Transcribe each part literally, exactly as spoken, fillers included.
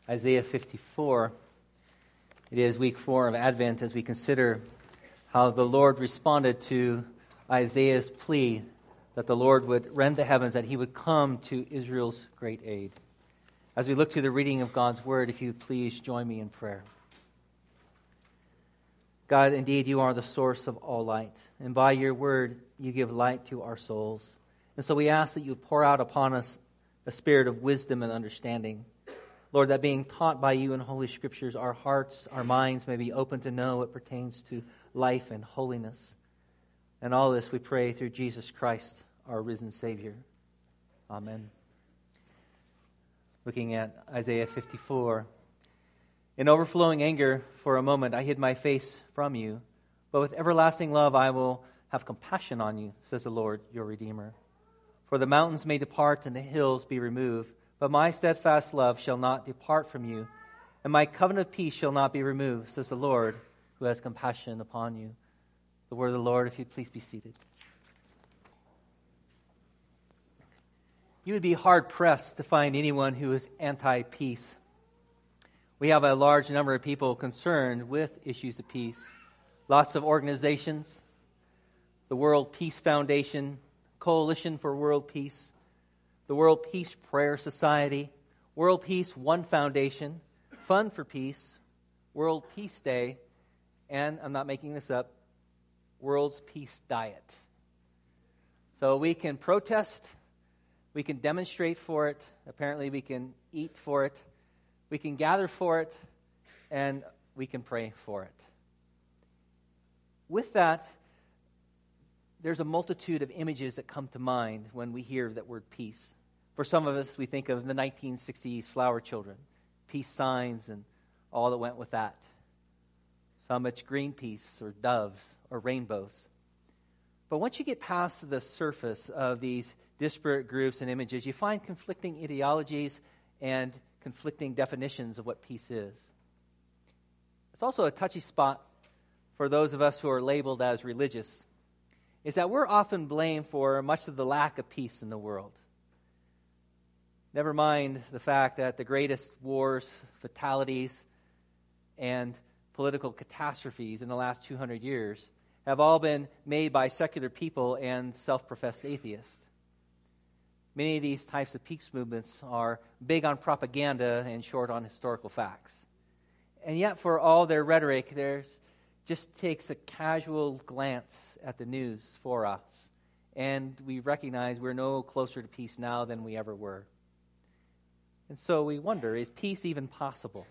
Isaiah fifty-four. It is week four of Advent as we consider how the Lord responded to Isaiah's plea that the Lord would rend the heavens, that he would come to Israel's great aid. As we look to the reading of God's word, if you please join me in prayer. God, indeed, you are the source of all light, and by your word you give light to our souls. And so we ask that you pour out upon us a spirit of wisdom and understanding. Lord, that being taught by you in Holy Scriptures, our hearts, our minds may be open to know what pertains to life and holiness. And all this we pray through Jesus Christ, our risen Savior. Amen. Looking at Isaiah fifty-four. In overflowing anger, for a moment, I hid my face from you. But with everlasting love, I will have compassion on you, says the Lord, your Redeemer. For the mountains may depart and the hills be removed, but my steadfast love shall not depart from you, and my covenant of peace shall not be removed, says the Lord, who has compassion upon you. The word of the Lord, if you'd please be seated. You would be hard-pressed to find anyone who is anti-peace. We have a large number of people concerned with issues of peace. Lots of organizations, the World Peace Foundation, Coalition for World Peace, the World Peace Prayer Society, World Peace One Foundation, Fund for Peace, World Peace Day, and, I'm not making this up, World's Peace Diet. So we can protest, we can demonstrate for it, apparently we can eat for it, we can gather for it, and we can pray for it. With that, there's a multitude of images that come to mind when we hear that word peace. For some of us, we think of the nineteen sixties flower children, peace signs and all that went with that. Some it's Greenpeace or doves or rainbows. But once you get past the surface of these disparate groups and images, you find conflicting ideologies and conflicting definitions of what peace is. It's also a touchy spot for those of us who are labeled as religious, is that we're often blamed for much of the lack of peace in the world. Never mind the fact that the greatest wars, fatalities, and political catastrophes in the last two hundred years have all been made by secular people and self-professed atheists. Many of these types of peace movements are big on propaganda and short on historical facts. And yet, for all their rhetoric, there's just takes a casual glance at the news for us, and we recognize we're no closer to peace now than we ever were. And so we wonder, is peace even possible?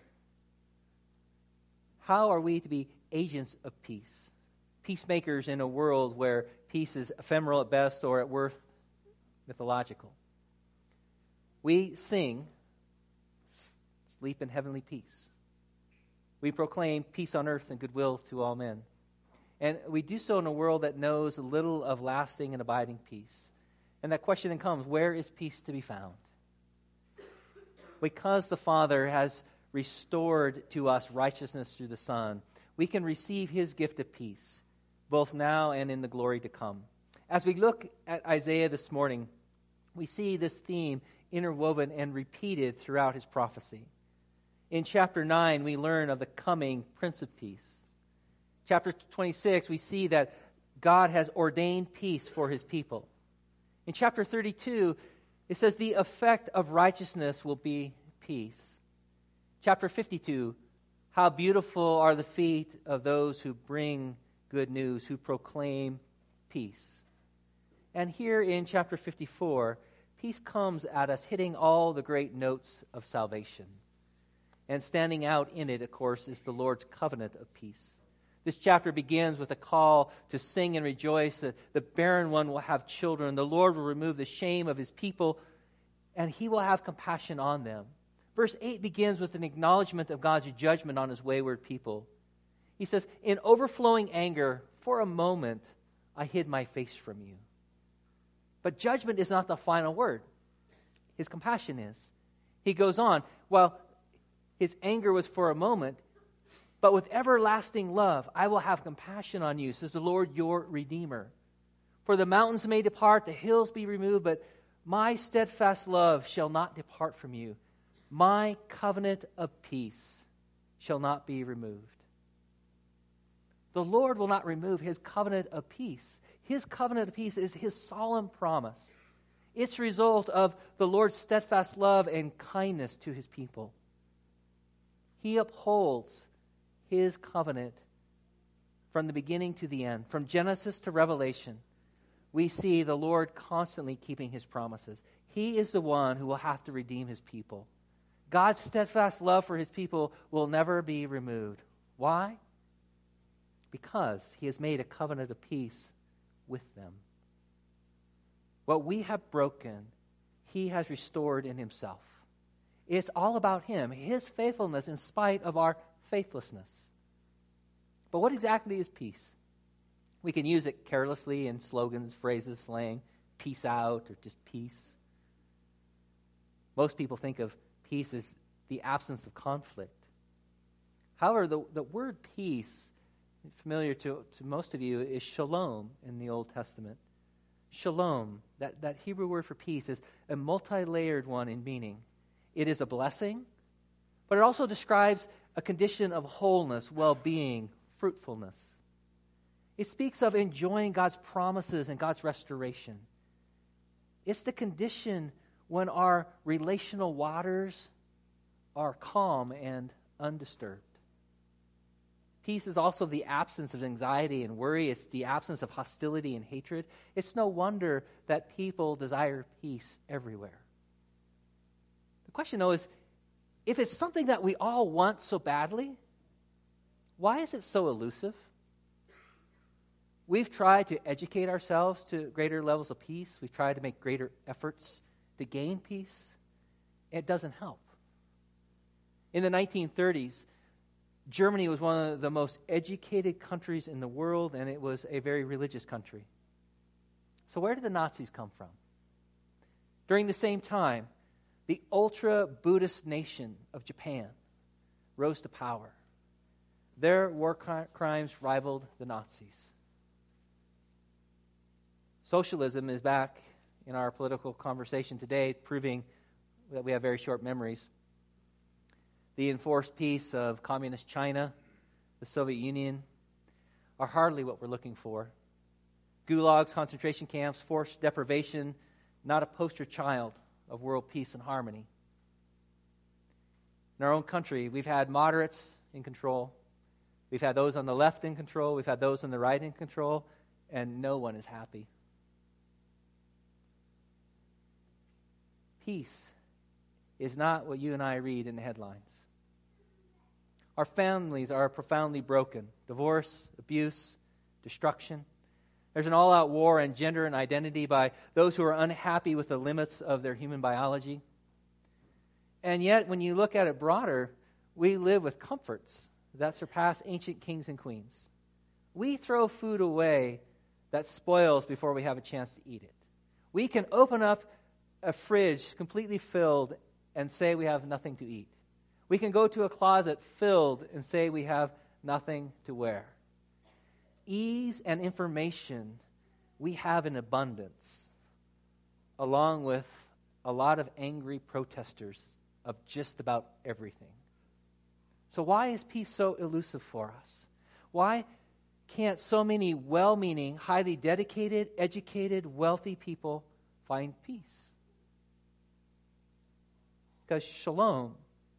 How are we to be agents of peace? Peacemakers in a world where peace is ephemeral at best or at worst mythological. We sing, sleep in heavenly peace. We proclaim peace on earth and goodwill to all men. And we do so in a world that knows little of lasting and abiding peace. And that question then comes, where is peace to be found? Because the Father has restored to us righteousness through the Son, we can receive his gift of peace, both now and in the glory to come. As we look at Isaiah this morning, we see this theme interwoven and repeated throughout his prophecy. In chapter nine, we learn of the coming Prince of Peace. Chapter twenty-six, we see that God has ordained peace for his people. In chapter thirty-two, it says the effect of righteousness will be peace. Chapter fifty-two, how beautiful are the feet of those who bring good news, who proclaim peace. And here in chapter fifty-four, peace comes at us hitting all the great notes of salvation. And standing out in it, of course, is the Lord's covenant of peace. This chapter begins with a call to sing and rejoice that the barren one will have children. The Lord will remove the shame of his people, and he will have compassion on them. Verse eight begins with an acknowledgement of God's judgment on his wayward people. He says, in overflowing anger, for a moment, I hid my face from you. But judgment is not the final word. His compassion is. He goes on, while his anger was for a moment, but with everlasting love, I will have compassion on you, says the Lord your Redeemer. For the mountains may depart, the hills be removed, but my steadfast love shall not depart from you. My covenant of peace shall not be removed. The Lord will not remove his covenant of peace. His covenant of peace is his solemn promise. It's a result of the Lord's steadfast love and kindness to his people. He upholds his covenant from the beginning to the end. From Genesis to Revelation, we see the Lord constantly keeping his promises. He is the one who will have to redeem his people. God's steadfast love for his people will never be removed. Why? Because he has made a covenant of peace with them. What we have broken, he has restored in himself. It's all about him, his faithfulness in spite of our faithlessness. But what exactly is peace? We can use it carelessly in slogans, phrases, slang, peace out, or just peace. Most people think of peace as the absence of conflict. However, the, the word peace, familiar to, to most of you, is shalom in the Old Testament. Shalom, that, that Hebrew word for peace, is a multi-layered one in meaning. It is a blessing, but it also describes a condition of wholeness, well-being, fruitfulness. It speaks of enjoying God's promises and God's restoration. It's the condition when our relational waters are calm and undisturbed. Peace is also the absence of anxiety and worry. It's the absence of hostility and hatred. It's no wonder that people desire peace everywhere. The question, though, is if it's something that we all want so badly, why is it so elusive? We've tried to educate ourselves to greater levels of peace. We've tried to make greater efforts to gain peace. It doesn't help. In the nineteen thirties, Germany was one of the most educated countries in the world, and it was a very religious country. So where did the Nazis come from? During the same time, the ultra-Buddhist nation of Japan rose to power. Their war crimes rivaled the Nazis. Socialism is back in our political conversation today, proving that we have very short memories. The enforced peace of communist China, the Soviet Union, are hardly what we're looking for. Gulags, concentration camps, forced deprivation, not a poster child of world peace and harmony. In our own country, we've had moderates in control. We've had those on the left in control. We've had those on the right in control. And no one is happy. Peace is not what you and I read in the headlines. Our families are profoundly broken. Divorce, abuse, destruction. There's an all-out war on gender and identity by those who are unhappy with the limits of their human biology. And yet, when you look at it broader, we live with comforts that surpass ancient kings and queens. We throw food away that spoils before we have a chance to eat it. We can open up a fridge completely filled and say we have nothing to eat. We can go to a closet filled and say we have nothing to wear. Ease and information we have in abundance, along with a lot of angry protesters of just about everything. So why is peace so elusive for us? Why can't so many well-meaning, highly dedicated, educated, wealthy people find peace? Because shalom,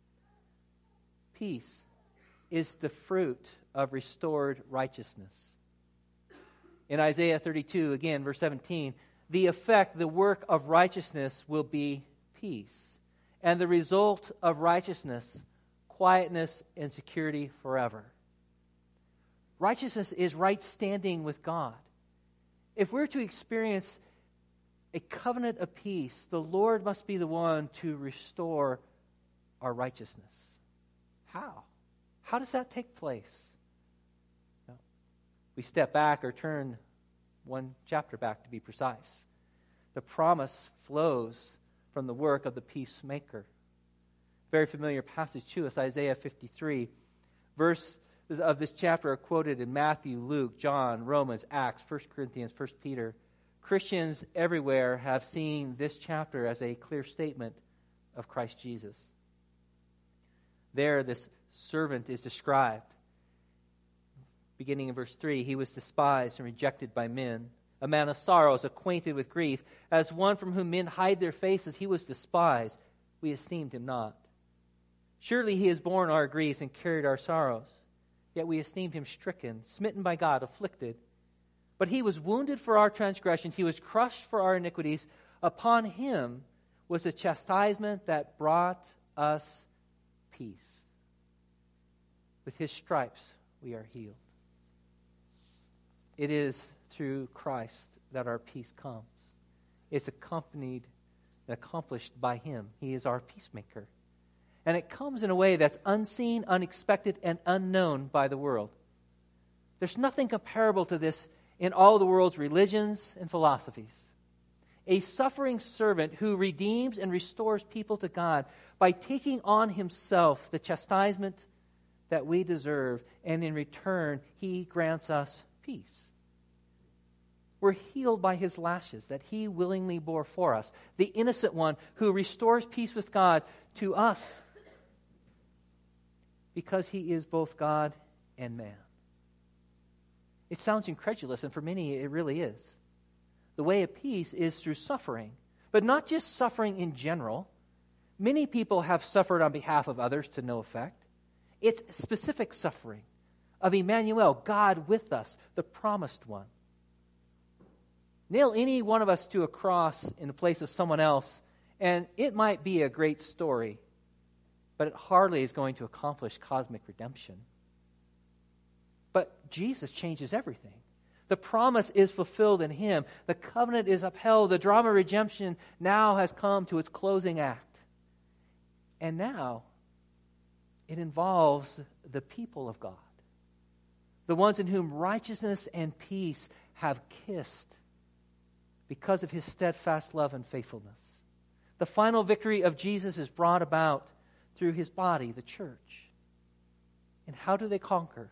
peace, is the fruit of restored righteousness. In Isaiah thirty-two, again, verse seventeen, the effect, the work of righteousness will be peace. And the result of righteousness, quietness and security forever. Righteousness is right standing with God. If we're to experience a covenant of peace, the Lord must be the one to restore our righteousness. How? How does that take place? No. We step back or turn one chapter back to be precise. The promise flows from the work of the peacemaker. Very familiar passage to us, Isaiah fifty-three. Verses of this chapter are quoted in Matthew, Luke, John, Romans, Acts, First Corinthians, First Peter. Christians everywhere have seen this chapter as a clear statement of Christ Jesus. There, this servant is described. Beginning in verse three, he was despised and rejected by men, a man of sorrows, acquainted with grief. As one from whom men hide their faces, he was despised. We esteemed him not. Surely he has borne our griefs and carried our sorrows. Yet we esteemed him stricken, smitten by God, afflicted. But he was wounded for our transgressions. He was crushed for our iniquities. Upon him was the chastisement that brought us peace. With his stripes we are healed. It is through Christ that our peace comes. It's accompanied and accomplished by him. He is our peacemaker. And it comes in a way that's unseen, unexpected, and unknown by the world. There's nothing comparable to this in all the world's religions and philosophies. A suffering servant who redeems and restores people to God by taking on himself the chastisement that we deserve, and in return, he grants us peace. We're healed by his lashes that he willingly bore for us, the innocent one who restores peace with God to us because he is both God and man. It sounds incredulous, and for many it really is. The way of peace is through suffering, but not just suffering in general. Many people have suffered on behalf of others to no effect. It's specific suffering of Emmanuel, God with us, the promised one. Nail any one of us to a cross in the place of someone else, and it might be a great story, but it hardly is going to accomplish cosmic redemption. But Jesus changes everything. The promise is fulfilled in him. The covenant is upheld. The drama of redemption now has come to its closing act. And now it involves the people of God, the ones in whom righteousness and peace have kissed because of his steadfast love and faithfulness. The final victory of Jesus is brought about through his body, the church. And how do they conquer?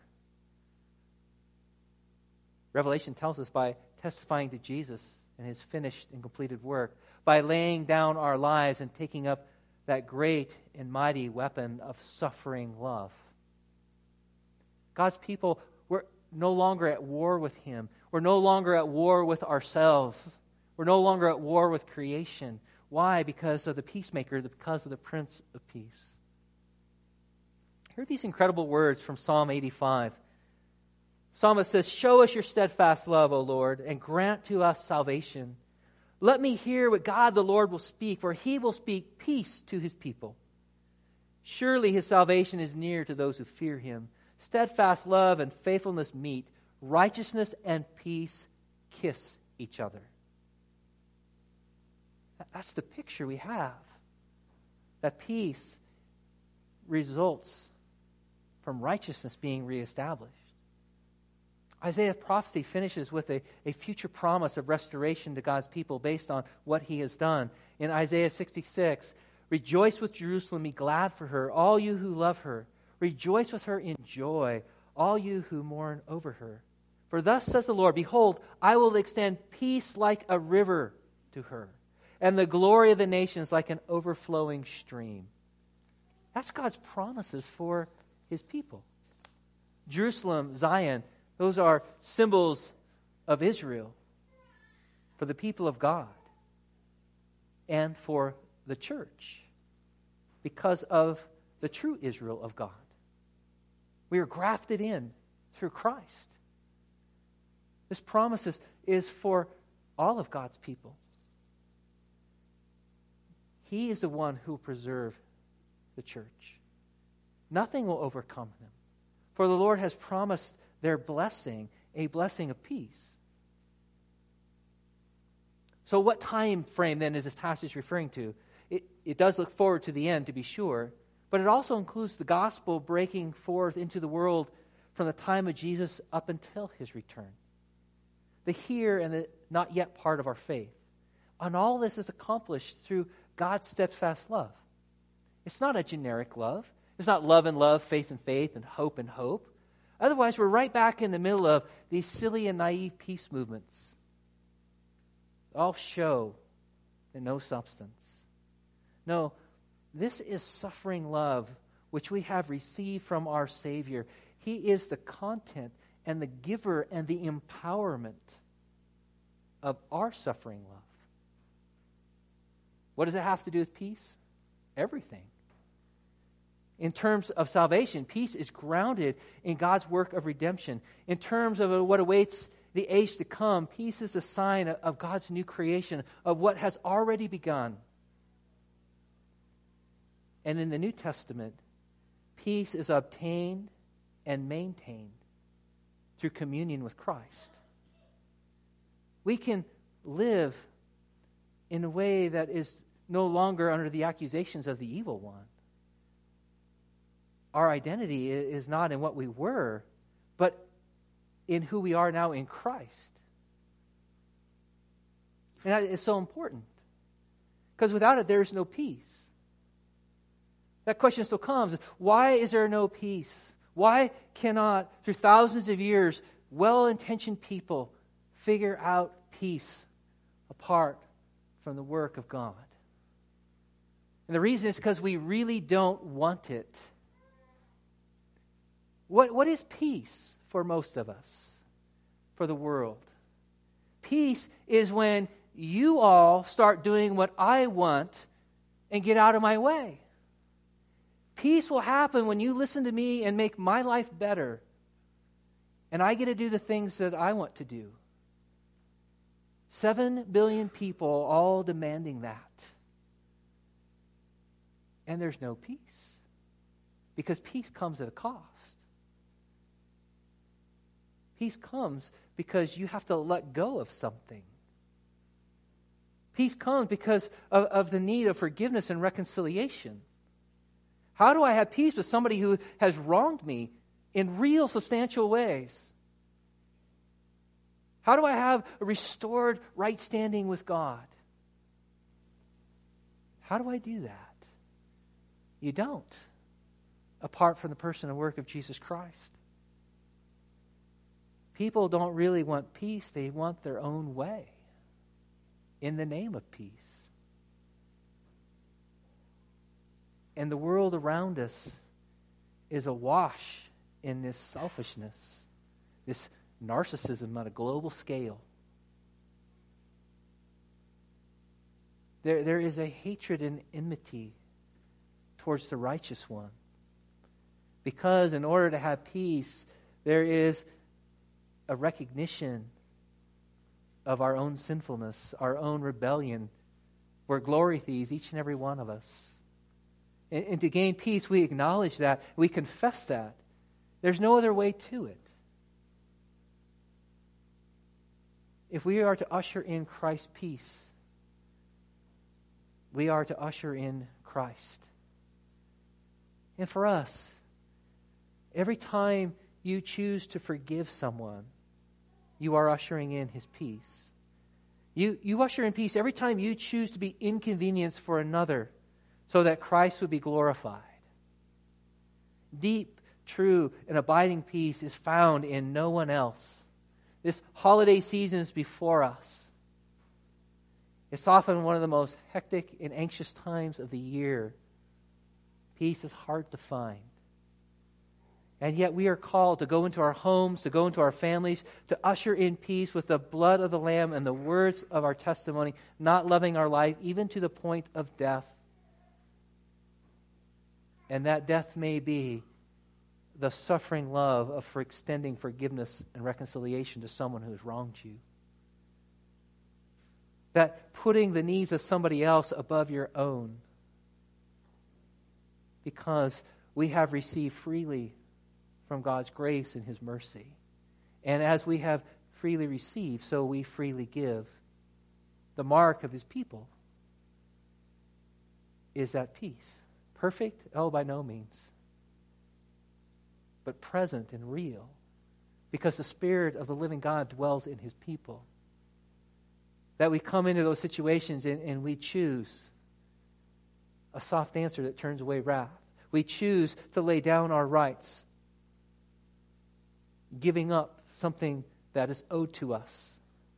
Revelation tells us by testifying to Jesus and his finished and completed work, by laying down our lives and taking up that great and mighty weapon of suffering love. God's people, we're no longer at war with him. We're no longer at war with ourselves. We're no longer at war with creation. Why? Because of the peacemaker, because of the Prince of Peace. Hear these incredible words from Psalm eighty-five. Psalmist says, "Show us your steadfast love, O Lord, and grant to us salvation. Let me hear what God the Lord will speak, for he will speak peace to his people. Surely his salvation is near to those who fear him. Steadfast love and faithfulness meet. Righteousness and peace kiss each other." That's the picture we have. That peace results from righteousness being reestablished. Isaiah's prophecy finishes with a, a future promise of restoration to God's people based on what he has done. In Isaiah sixty-six, "Rejoice with Jerusalem, be glad for her, all you who love her. Rejoice with her in joy, all you who mourn over her. For thus says the Lord, behold, I will extend peace like a river to her, and the glory of the nations like an overflowing stream." That's God's promises for his people. Jerusalem, Zion, those are symbols of Israel for the people of God and for the church because of the true Israel of God. We are grafted in through Christ. This promise is, is for all of God's people. He is the one who will preserve the church. Nothing will overcome them. For the Lord has promised their blessing, a blessing of peace. So what time frame then is this passage referring to? It, it does look forward to the end, to be sure, but it also includes the gospel breaking forth into the world from the time of Jesus up until his return. The here and the not yet part of our faith. And all this is accomplished through God's steadfast love. It's not a generic love. It's not love and love, faith and faith, and hope and hope. Otherwise, we're right back in the middle of these silly and naive peace movements. All show and no substance. No, this is suffering love which we have received from our Savior. He is the content and the giver and the empowerment of our suffering love. What does it have to do with peace? Everything. In terms of salvation, peace is grounded in God's work of redemption. In terms of what awaits the age to come, peace is a sign of God's new creation, of what has already begun. And in the New Testament, peace is obtained and maintained through communion with Christ. We can live in a way that is no longer under the accusations of the evil one. Our identity is not in what we were, but in who we are now in Christ. And that is so important. Because without it, there is no peace. That question still comes. Why is there no peace? Why cannot, through thousands of years, well-intentioned people figure out peace apart from the work of God? And the reason is because we really don't want it. What, what is peace for most of us, for the world? Peace is when you all start doing what I want and get out of my way. Peace will happen when you listen to me and make my life better, and I get to do the things that I want to do. Seven billion people all demanding that. And there's no peace, because peace comes at a cost. Peace comes because you have to let go of something. Peace comes because of, of the need of forgiveness and reconciliation. How do I have peace with somebody who has wronged me in real substantial ways? How do I have a restored right standing with God? How do I do that? You don't, apart from the person and work of Jesus Christ. People don't really want peace. They want their own way in the name of peace. And the world around us is awash in this selfishness, this narcissism on a global scale. There, there is a hatred and enmity towards the righteous one. Because in order to have peace, there is a recognition of our own sinfulness, our own rebellion. We're glory thieves, each and every one of us. And, and to gain peace, we acknowledge that. We confess that. There's no other way to it. If we are to usher in Christ's peace, we are to usher in Christ. And for us, every time you choose to forgive someone, you are ushering in His peace. You, you usher in peace every time you choose to be inconvenienced for another so that Christ would be glorified. Deep, true, and abiding peace is found in no one else. This holiday season is before us. It's often one of the most hectic and anxious times of the year. Peace is hard to find. And yet we are called to go into our homes, to go into our families, to usher in peace with the blood of the Lamb and the words of our testimony, not loving our life even to the point of death. And that death may be the suffering love of for extending forgiveness and reconciliation to someone who has wronged you. That putting the needs of somebody else above your own, because we have received freely from God's grace and His mercy. And as we have freely received, so we freely give. The mark of His people is that peace. Perfect? Oh, by no means. But present and real, because the Spirit of the living God dwells in His people. That we come into those situations and, and we choose a soft answer that turns away wrath. We choose to lay down our rights, giving up something that is owed to us,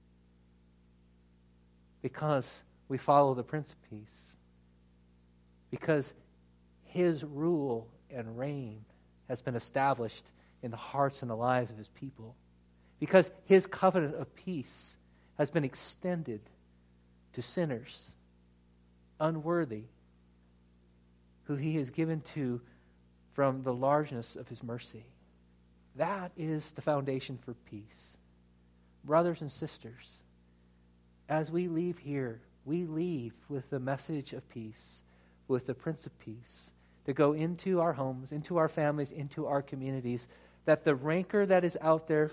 because we follow the Prince of Peace, because His rule and reign has been established in the hearts and the lives of his people. Because his covenant of peace has been extended to sinners, unworthy, who he has given to from the largeness of his mercy. That is the foundation for peace. Brothers and sisters, as we leave here, we leave with the message of peace, with the Prince of Peace, to go into our homes, into our families, into our communities, that the rancor that is out there,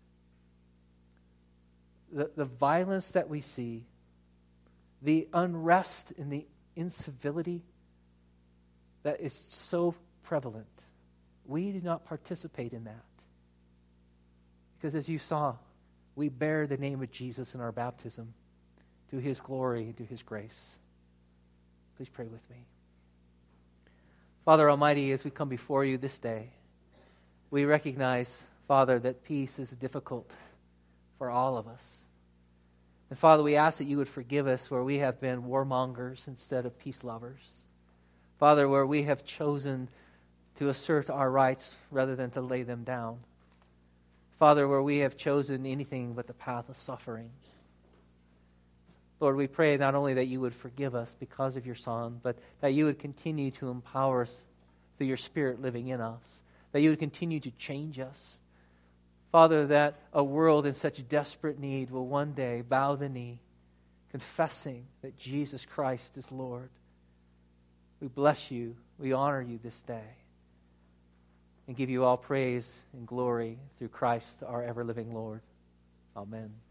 the, the violence that we see, the unrest and the incivility that is so prevalent, we do not participate in that. Because as you saw, we bear the name of Jesus in our baptism to his glory and to his grace. Please pray with me. Father Almighty, as we come before you this day, we recognize, Father, that peace is difficult for all of us. And Father, we ask that you would forgive us where we have been warmongers instead of peace lovers. Father, where we have chosen to assert our rights rather than to lay them down. Father, where we have chosen anything but the path of suffering. Lord, we pray not only that you would forgive us because of your Son, but that you would continue to empower us through your Spirit living in us. That you would continue to change us. Father, that a world in such desperate need will one day bow the knee, confessing that Jesus Christ is Lord. We bless you, we honor you this day, and give you all praise and glory through Christ, our ever-living Lord. Amen.